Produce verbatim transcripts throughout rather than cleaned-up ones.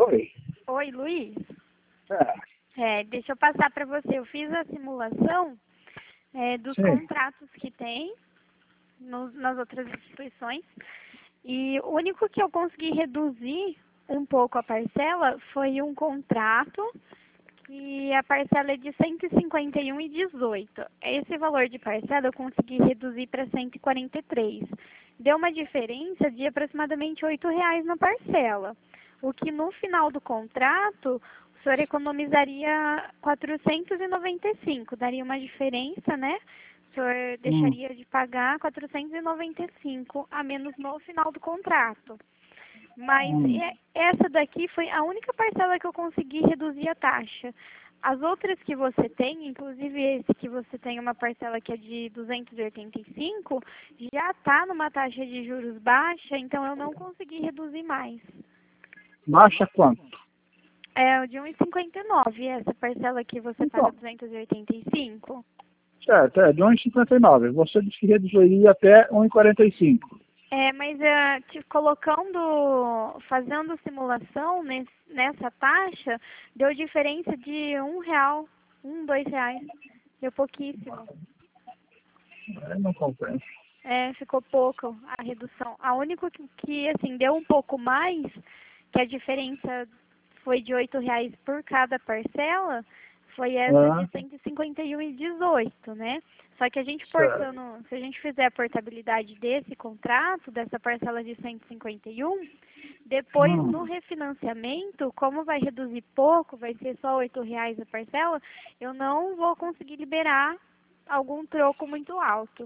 Oi. Oi, Luiz. É. É, deixa eu passar para você. Eu fiz a simulação é, dos Sim. contratos que tem nos, nas outras instituições. E o único que eu consegui reduzir um pouco a parcela foi um contrato e a parcela é de cento e cinquenta e um reais e dezoito centavos. Esse valor de parcela eu consegui reduzir para cento e quarenta e três reais. Deu uma diferença de aproximadamente oito reais na parcela. O que no final do contrato o senhor economizaria quatrocentos e noventa e cinco reais. Daria uma diferença, né? O senhor deixaria Hum. de pagar quatrocentos e noventa e cinco reais a menos no final do contrato. Mas Hum. é- essa daqui foi a única parcela que eu consegui reduzir a taxa. As outras que você tem, inclusive esse que você tem uma parcela que é de duzentos e oitenta e cinco, já está numa taxa de juros baixa, então eu não consegui reduzir mais. Baixa quanto? É o de um vírgula cinquenta e nove, essa parcela que você paga Então, duzentos e oitenta e cinco. certo, é de um vírgula cinquenta e nove. Você disse que reduziria até um vírgula quarenta e cinco. É, mas é, te colocando, fazendo simulação nesse, nessa taxa, deu diferença de um real, um, dois reais. Deu pouquíssimo. Eu não compreendo. É, ficou pouco a redução. A única que, que, assim, deu um pouco mais, que a diferença foi de oito reais por cada parcela, foi essa Ah, de cento e cinquenta e um reais e dezoito, né? Só que a gente certo. portando, se a gente fizer a portabilidade desse contrato, dessa parcela de cento e cinquenta e um, depois Hum. no refinanciamento, como vai reduzir pouco, vai ser só oito reais a parcela, eu não vou conseguir liberar algum troco muito alto.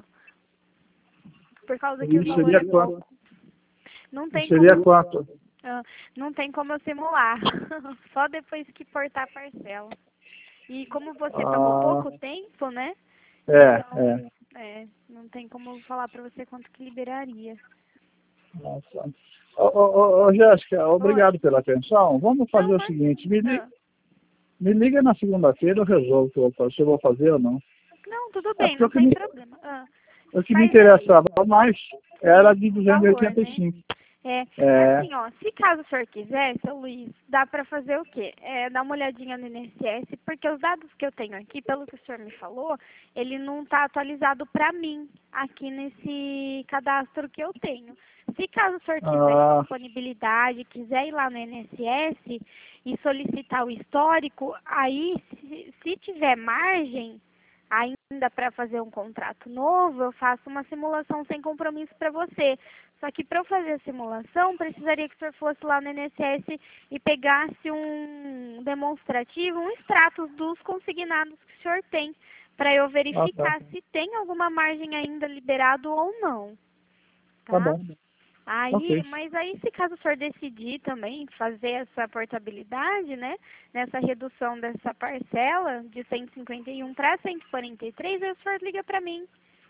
Por causa que o E valor seria é quanto? pouco. Não E tem seria como, quanto? ah, não tem como eu simular. Só depois que portar a parcela. E como você pagou Ah, pouco tempo, né? é, Então, é. é, não tem como eu falar pra você quanto que liberaria. Nossa. Ô, ô, ô, ô, Jéssica, Oi. obrigado pela atenção. Vamos Não, fazer o seguinte, imagina. me, li- Ah, me liga na segunda-feira, eu resolvo o que eu vou fazer, se eu vou fazer ou não. não, tudo É bem, porque o não que tem me, problema. Ah, o que me faz aí. interessava mais era Sim, de o duzentos e valor, oitenta e né? cinco. É, É, assim, ó, se caso o senhor quiser, seu Luiz, dá pra fazer o quê? É, dar uma olhadinha no I N S S, porque os dados que eu tenho aqui, pelo que o senhor me falou, ele não tá atualizado pra mim, aqui nesse cadastro que eu tenho. Se caso o senhor tiver ah, disponibilidade, quiser ir lá no I N S S e solicitar o histórico, aí, se, se tiver margem, ainda para fazer um contrato novo, eu faço uma simulação sem compromisso para você. Só que para eu fazer a simulação, precisaria que o senhor fosse lá no I N S S e pegasse um demonstrativo, um extrato dos consignados que o senhor tem, para eu ah, tá. verificar se tem alguma margem ainda liberado ou não, Tá tá? bom. Aí, Ok. mas aí se caso o senhor decidir também fazer essa portabilidade, né, nessa redução dessa parcela de cento e cinquenta e um para cento e quarenta e três, aí o senhor liga para mim,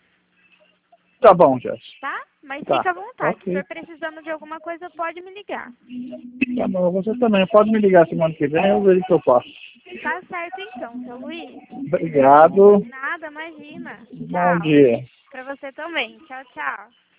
Tá bom, Jéssica. tá? Mas Tá. fica à vontade, se o Ok. senhor precisando de alguma coisa, pode me ligar. Tá bom, você também. Pode me ligar semana que vem, eu vejo o que eu faço. Tá certo então, seu Luiz. Obrigado. Nada, imagina. Bom Tchau. dia. Para você também. Tchau, tchau.